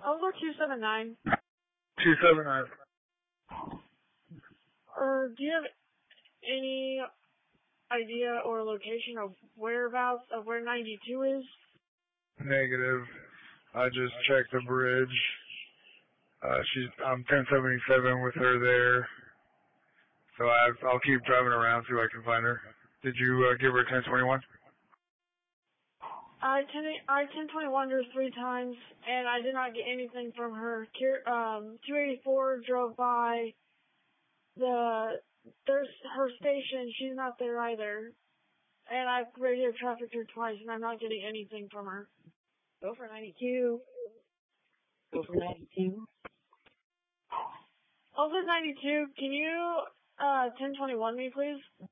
I'll go 279. 279. Do you have any idea or location of whereabouts of where 92 is? Negative. I just checked the bridge. I'm 1077 with her there. So I'll keep driving around, see if I can find her. Did you give her 1021? I 1021 her 3 times, and I did not get anything from her. 284 drove by there's her station. She's not there either. And I've radio trafficked her twice, and I'm not getting anything from her. Go for 92. Go for 92. Also 92, can you 1021 me, please?